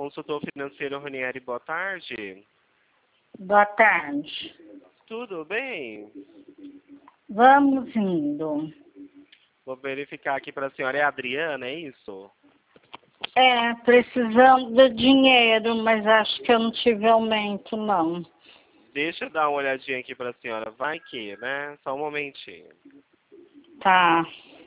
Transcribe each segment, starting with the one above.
Consultor financeiro Ranieri, boa tarde. Boa tarde. Tudo bem? Vamos indo. Vou verificar aqui para a senhora. É a Adriana, é isso? Precisando de dinheiro, mas acho que eu não tive aumento, não. Deixa eu dar uma olhadinha aqui para a senhora. Vai que, né? Só um momentinho. Tá.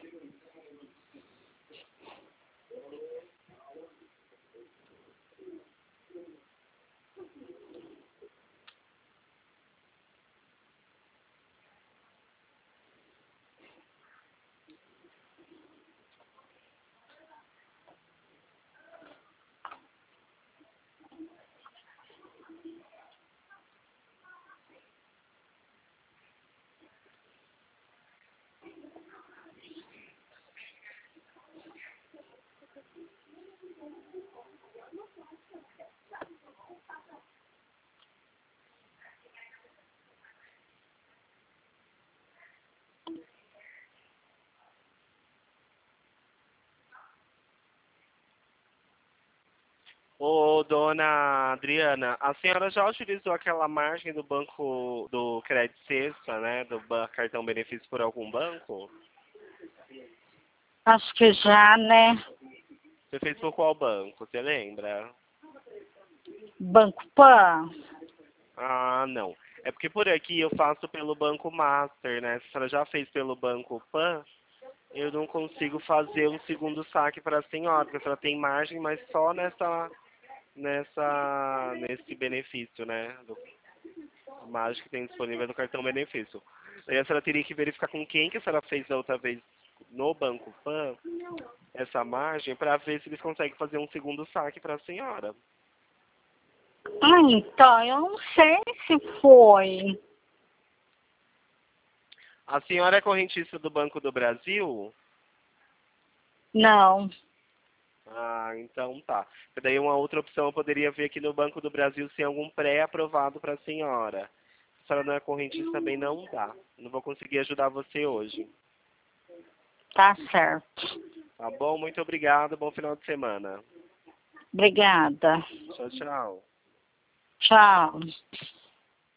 Ô, dona Adriana, a senhora já utilizou aquela margem do banco do Crédito Sexta, né? Do cartão benefício por algum banco? Acho que já, né? Você fez por qual banco? Você lembra? Banco Pan. Ah, não. É porque por aqui eu faço pelo Banco Master, né? Se a senhora já fez pelo Banco Pan, eu não consigo fazer um segundo saque para a senhora, porque a senhora tem margem, mas só nesse benefício, né? Do margem que tem disponível no cartão benefício. Aí a senhora teria que verificar com quem que a senhora fez da outra vez no Banco Pan essa margem para ver se eles conseguem fazer um segundo saque para a senhora. Então, eu não sei se foi. A senhora é correntista do Banco do Brasil? Não. Ah, então tá. Daí uma outra opção eu poderia ver aqui no Banco do Brasil se tem algum pré-aprovado para a senhora. Se a senhora não é correntista também não dá. Não vou conseguir ajudar você hoje. Tá certo. Tá bom? Muito obrigado. Bom final de semana. Obrigada. Tchau, tchau. Tchau.